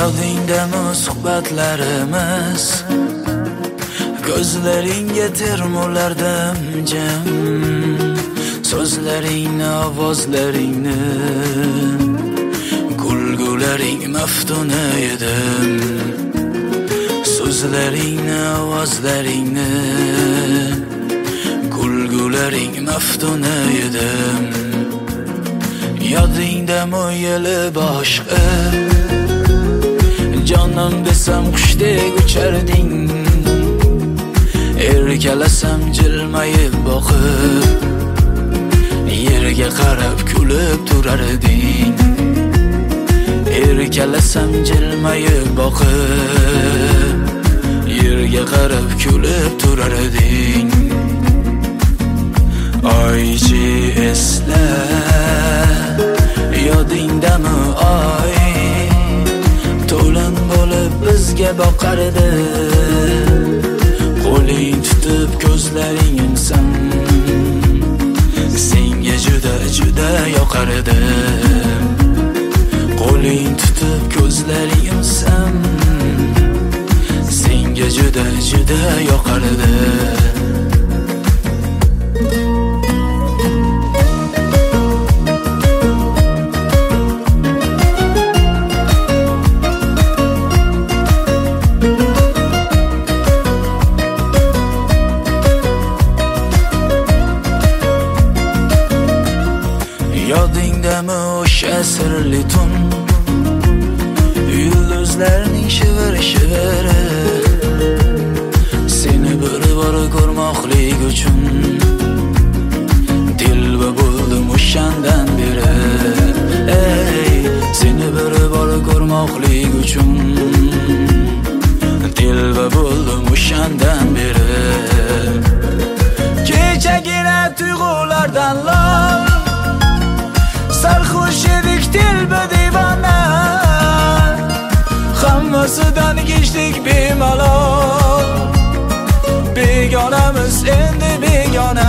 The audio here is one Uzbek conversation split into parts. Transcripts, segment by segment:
Yodingdami suhbatlarimiz, ko'zlaringga termulardim jam, so'zlaringni, ovozlaringni, kulgularing maftuna edim. So'zlaringni, ovozlaringni, kulgularing maftuna edim. Yodingdami yeli boshqa, jonim desam qushdek ucharding. Erkalasam jilmayib boqib, yerga qarab kulib turarding. Erkalasam jilmayib boqib, yerga qarab kulib turarding. Oychi esla, yodingdami oy, to'lin bo'lib bizga boqardi. Qo'ling tutib ko'zlaring insam, senga juda yoqardi. Qo'ling tutib ko'zlaring insam, senga juda yoqardi. Yodingdami o'sha sirli tun, yulduzlarning shivir-shiviri, seni bir bor ko'rmoqlik uchun dilba bo'ldim o'shandan beri. Ey, seni bir bor ko'rmoqlik uchun dilba bo'ldim o'shandan beri. Kechagina tuyg'ulardan lol, sarxush edik dilba divona, hammasidan kechdik bemalol. Begonamiz endi begona,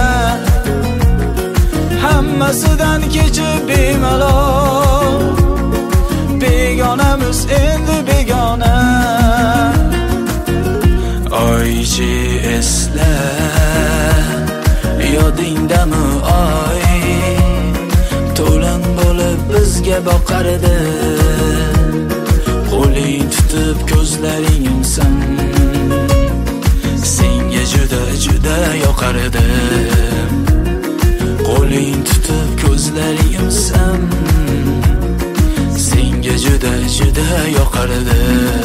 hammasidan kechib bemalol. Begonamiz endi begona. Oychi esla, yodingdami oy, to'lin bo'lib bizga boqardi. Qo'ling tutib ko'zlaring insam, senga juda yoqardi. Qo'ling tutib ko'zlaring insam, senga juda yoqardi.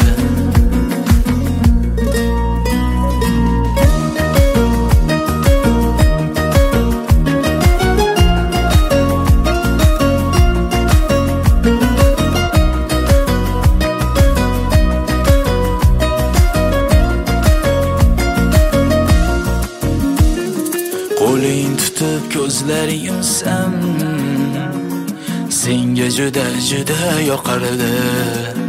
Qo'ling tutib ko'zlaring insam, senga juda yoqardi.